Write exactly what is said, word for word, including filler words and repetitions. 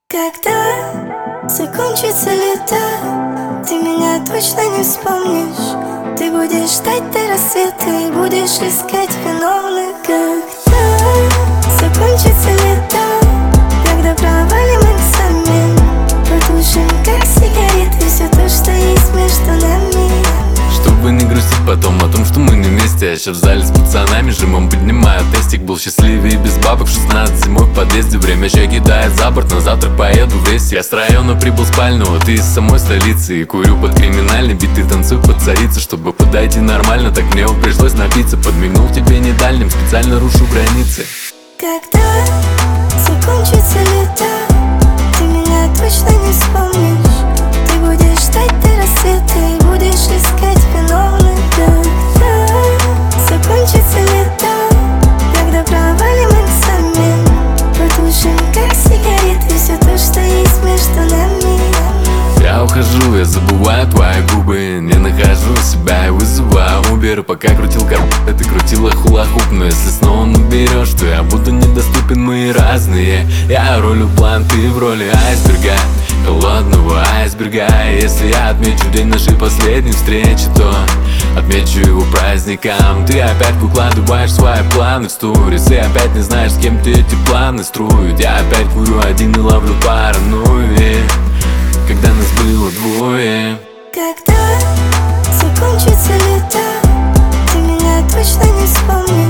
Когда закончится лето, ты меня точно не вспомнишь. Ты будешь ждать до рассвета и будешь искать виновных. Когда закончится лето, когда провалим экзамен, потушим как сигареты все то, что есть между нами. Чтобы не грустить потом о том, что мы не вместе. Я сейчас в зале с пацанами жимом поднимаю тестик. Был счастливее без бабок, шестнадцать зимой в подъезде. Время чай кидает за борт, на завтрак поеду в рейс. Я с района прибыл спального, ты из самой столицы. И курю под криминальный бит, ты танцуй под царица. Чтобы подойти нормально, так мне пришлось напиться. Подмигнул тебе не дальним, специально рушу границы. Когда закончится лето, ты меня точно не вспомнишь. Ты будешь ждать до рассвета и будешь искать виновных. Когда закончится лето, когда провалим экзамен, потушим как сигареты все то, что есть между нами. Я ухожу, я забываю твои губы, не нахожу себя и вызываю Убер. Пока крутил карб, ты крутила хула-хуп. Но если снова наберешь, то я буду недоступен, мы разные. Я ролю план, ты в роли айсберга, холодного айсберга. Если я отмечу день нашей последней встречи, то отмечу его праздником. Ты опять выкладываешь свои планы в сторис и опять не знаешь, с кем ты эти планы строить. Я опять курю один и ловлю паранойи, когда нас было двое. Когда закончится лето, ты меня точно не вспомнишь.